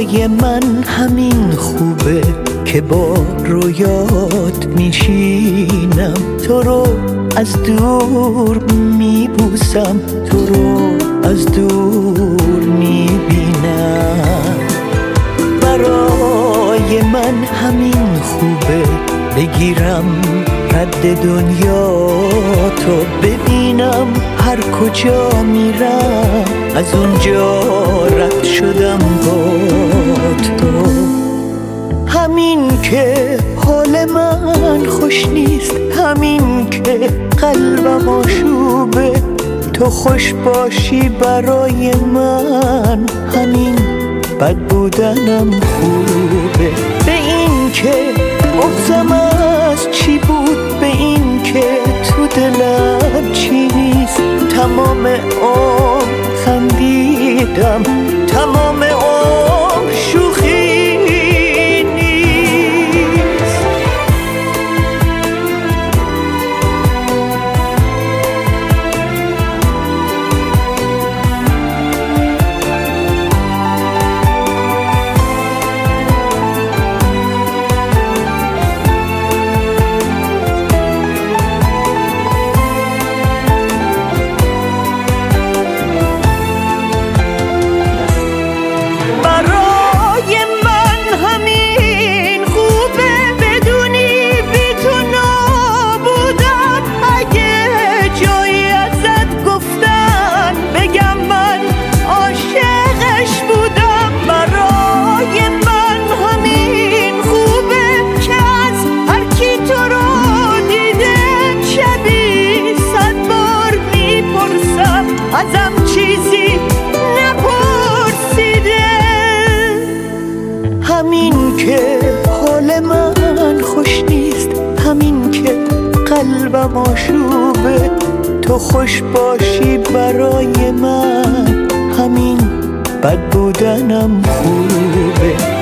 برای من همین خوبه که با رویات میشینم، تو رو از دور میبوسم، تو رو از دور میبینم. برای من همین خوبه بگیرم رد دنیا تو ببینم، هر کجا میرم از اونجا رد شدم با تو. همین که حال من خوش نیست، همین که قلبم آشوبه، تو خوش باشی برای من، همین بد بودنم خوبه. به این که بغضم از چی بود، به این که تو دلم چی نیست، تمام عمر خندیدم، تمام عمر شوخی نیست. ازم چیزی نپرسیده. همین که حال من خوش نیست، همین که قلبم آشوبه، تو خوش باشی برای من، همین بد بودنم خوبه.